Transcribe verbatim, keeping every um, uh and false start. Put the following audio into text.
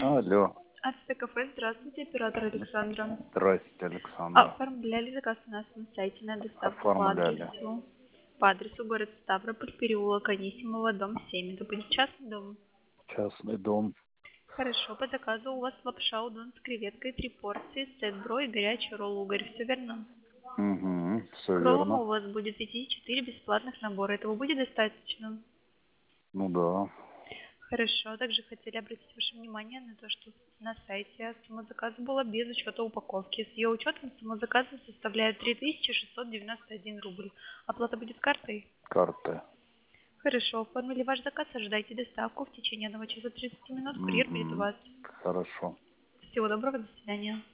Алло. Автокафе, здравствуйте, оператор Александра. Здрасте, Александра. Оформляли заказ у нас на сайте на доставку по Оформляли. адресу, по адресу город Ставрополь, переулок Анисимова, дом семь. Это будет частный дом? Частный дом. Хорошо, по заказу у вас лапша удон с креветкой, три порции, сет бро и горячий ролл угорь. Все верно? Угу, все К роллам верно. у вас будет идти четыре бесплатных набора. Этого будет достаточно? Ну да. Хорошо. Также хотели обратить ваше внимание на то, что на сайте сумма заказа была без учета упаковки. С ее учетом сумма заказа составляет три тысячи шестьсот девяносто один рубль. Оплата будет картой? Карты. Хорошо. Оформили ваш заказ, ожидайте доставку. В течение одного часа тридцати минут курьер будет у Угу. вас. Хорошо. Всего доброго, до свидания.